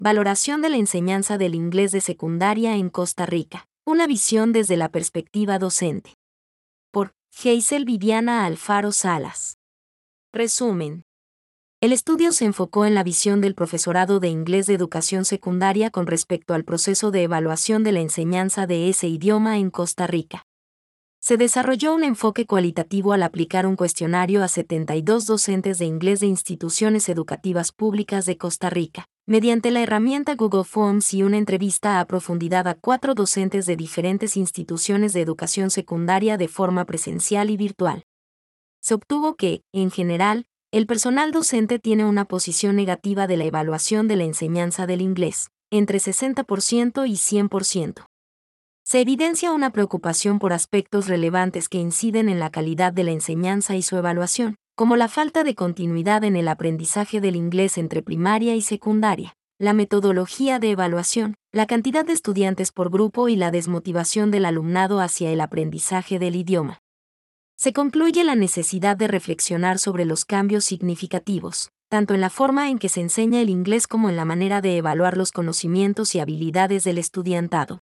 Valoración de la enseñanza del inglés de secundaria en Costa Rica. Una visión desde la perspectiva docente. Por Hazel Viviana Alfaro Salas. Resumen. El estudio se enfocó en la visión del profesorado de inglés de educación secundaria con respecto al proceso de evaluación de la enseñanza de ese idioma en Costa Rica. Se desarrolló un enfoque cualitativo al aplicar un cuestionario a 72 docentes de inglés de instituciones educativas públicas de Costa Rica, mediante la herramienta Google Forms y una entrevista a profundidad a 4 docentes de diferentes instituciones de educación secundaria de forma presencial y virtual. Se obtuvo que, en general, el personal docente tiene una posición negativa de la evaluación de la enseñanza del inglés, entre 60% y 100%. Se evidencia una preocupación por aspectos relevantes que inciden en la calidad de la enseñanza y su evaluación, como la falta de continuidad en el aprendizaje del inglés entre primaria y secundaria, la metodología de evaluación, la cantidad de estudiantes por grupo y la desmotivación del alumnado hacia el aprendizaje del idioma. Se concluye la necesidad de reflexionar sobre los cambios significativos, tanto en la forma en que se enseña el inglés como en la manera de evaluar los conocimientos y habilidades del estudiantado.